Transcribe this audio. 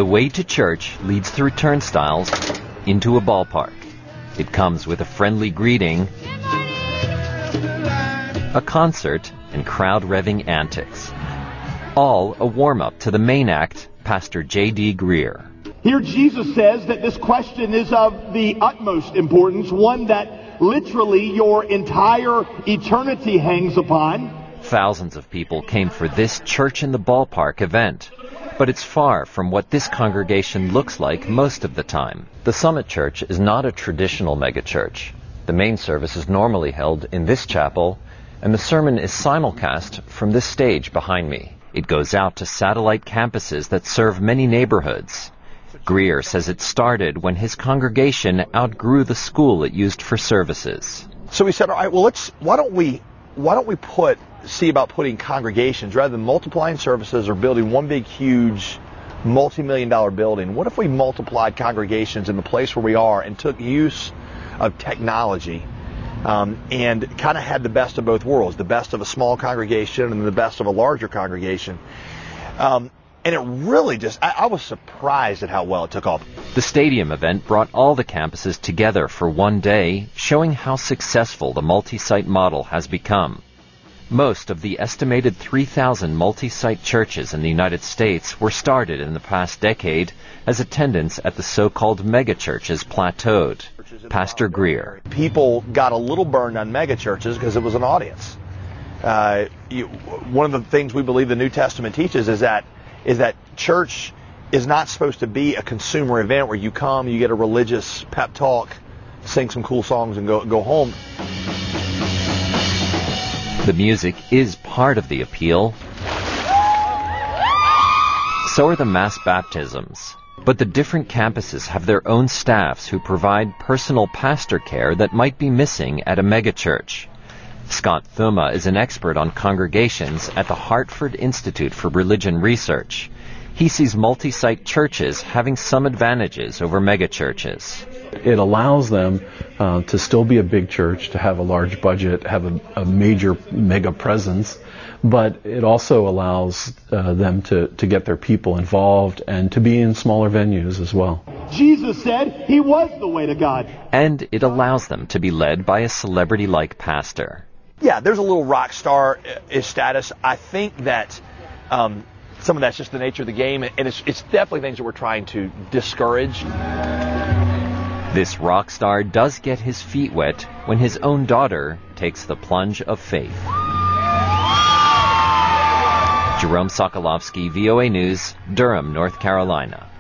way to church leads through turnstiles into a ballpark. It comes with a friendly greeting, a concert, and crowd-revving antics. All a warm-up to the main act, Pastor J.D. Greear. Here Jesus says that this question is of the utmost importance, one that literally your entire eternity hangs upon. Thousands of people came for this Church in the Ballpark event. But it's far from what this congregation looks like most of the time. The Summit Church is not a traditional megachurch. The main service is normally held in this chapel, and the sermon is simulcast from this stage behind me. It goes out to satellite campuses that serve many neighborhoods. Greear says it started when his congregation outgrew the school it used for services. So we said, all right, well, why don't we see about putting congregations rather than multiplying services or building one big, huge, multi-million-dollar building. What if we multiplied congregations in the place where we are and took use of technology and kind of had the best of both worlds, the best of a small congregation and the best of a larger congregation. And it really I was surprised at how well it took off. The stadium event brought all the campuses together for one day, showing how successful the multi-site model has become. Most of the estimated 3,000 multi-site churches in the United States were started in the past decade as attendance at the so-called megachurches plateaued. Pastor Greear. People got a little burned on megachurches because it was an audience. One of the things we believe the New Testament teaches is that church is not supposed to be a consumer event where you come, you get a religious pep talk, sing some cool songs, and go home. The music is part of the appeal. So are the mass baptisms. But the different campuses have their own staffs who provide personal pastor care that might be missing at a megachurch. Scott Thuma is an expert on congregations at the Hartford Institute for Religion Research. He sees multi-site churches having some advantages over megachurches. It allows them to still be a big church, to have a large budget, have a major mega presence, but it also allows them to get their people involved and to be in smaller venues as well. Jesus said he was the way to God. And it allows them to be led by a celebrity-like pastor. Yeah, there's a little rock star-ish status. I think that some of that's just the nature of the game, and it's definitely things that we're trying to discourage. This rock star does get his feet wet when his own daughter takes the plunge of faith. Jerome Sokolovsky, VOA News, Durham, North Carolina.